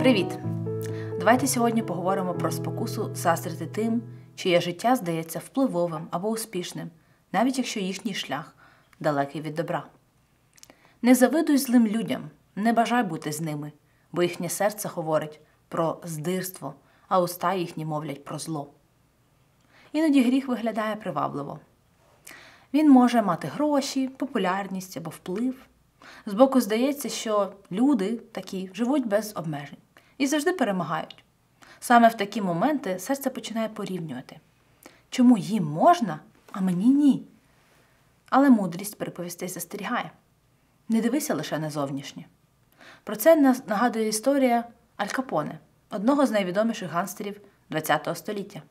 Привіт! Давайте сьогодні поговоримо про спокусу заздрити тим, чиє життя здається впливовим або успішним, навіть якщо їхній шлях далекий від добра. Не завидуй злим людям, не бажай бути з ними, бо їхнє серце говорить про здирство, а уста їхні мовлять про зло. Іноді гріх виглядає привабливо. Він може мати гроші, популярність або вплив. Збоку здається, що люди такі живуть без обмежень і завжди перемагають. Саме в такі моменти серце починає порівнювати. Чому їм можна, а мені ні? Але мудрість приповістей застерігає. Не дивися лише на зовнішнє. Про це нагадує історія Аль Капоне, одного з найвідоміших гангстерів ХХ століття.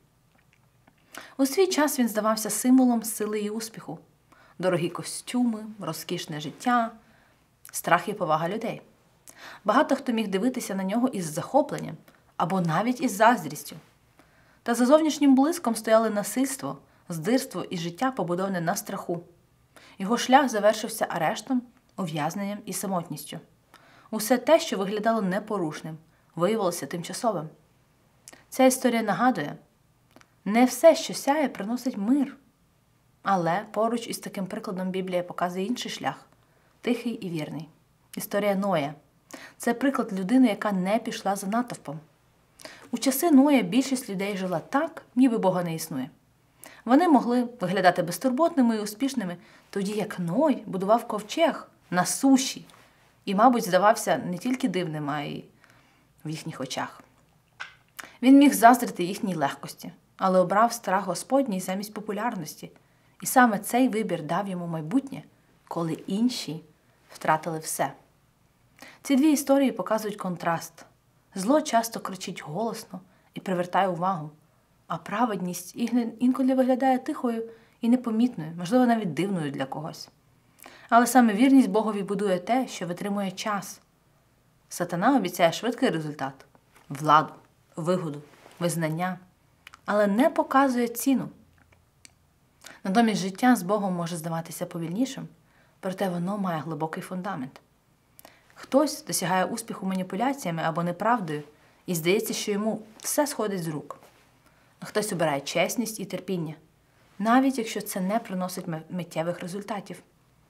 У свій час він здавався символом сили і успіху. Дорогі костюми, розкішне життя, страх і повага людей. Багато хто міг дивитися на нього із захопленням або навіть із заздрістю. Та за зовнішнім блиском стояли насильство, здирство і життя, побудоване на страху. Його шлях завершився арештом, ув'язненням і самотністю. Усе те, що виглядало непорушним, виявилося тимчасовим. Ця історія нагадує, не все, що сяє, приносить мир. Але поруч із таким прикладом Біблія показує інший шлях – тихий і вірний. Історія Ноя – це приклад людини, яка не пішла за натовпом. У часи Ноя більшість людей жила так, ніби Бога не існує. Вони могли виглядати безтурботними і успішними, тоді як Ной будував ковчег на суші і, мабуть, здавався не тільки дивним, а й в їхніх очах. Він міг заздрити їхній легкості, але обрав страх Господній замість популярності. І саме цей вибір дав йому майбутнє, коли інші втратили все. Ці дві історії показують контраст. Зло часто кричить голосно і привертає увагу, а праведність інколи виглядає тихою і непомітною, можливо, навіть дивною для когось. Але саме вірність Богові будує те, що витримує час. Сатана обіцяє швидкий результат – владу, вигоду, визнання, але не показує ціну. Натомість життя з Богом може здаватися повільнішим, проте воно має глибокий фундамент. Хтось досягає успіху маніпуляціями або неправдою і здається, що йому все сходить з рук. А хтось обирає чесність і терпіння, навіть якщо це не приносить миттєвих результатів.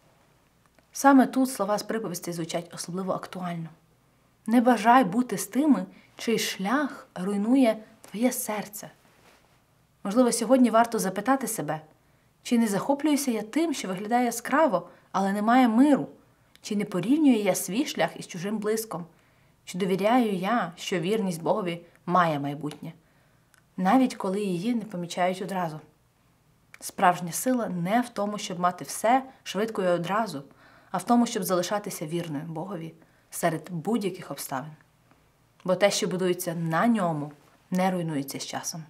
Саме тут слова з приповістей звучать особливо актуально. Не бажай бути з тими, чий шлях руйнує твоє серце. Можливо, сьогодні варто запитати себе, чи не захоплююся я тим, що виглядає яскраво, але не має миру? Чи не порівнюю я свій шлях із чужим блиском? Чи довіряю я, що вірність Богові має майбутнє, навіть коли її не помічають одразу? Справжня сила не в тому, щоб мати все швидко і одразу, а в тому, щоб залишатися вірною Богові серед будь-яких обставин. Бо те, що будується на ньому, не руйнується з часом.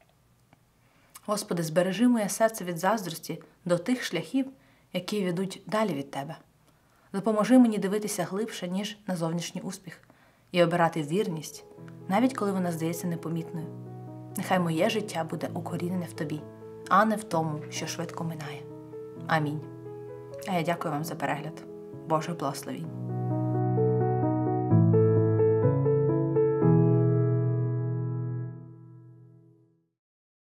Господи, збережи моє серце від заздрості до тих шляхів, які ведуть далі від Тебе. Допоможи мені дивитися глибше, ніж на зовнішній успіх, і обирати вірність, навіть коли вона здається непомітною. Нехай моє життя буде укорінене в Тобі, а не в тому, що швидко минає. Амінь. А я дякую вам за перегляд. Божих благословінь.